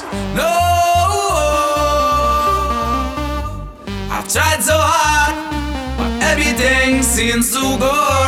No, I've tried so hard, but everything seems to go